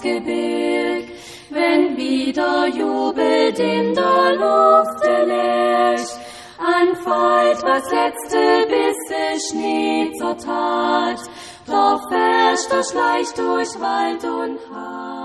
Gebirg, wenn wieder jubelt in der Luft der Lerch, anfällt, was letzte bis der Schnee zur Tat, doch fährst du schleicht durch Wald und Haar.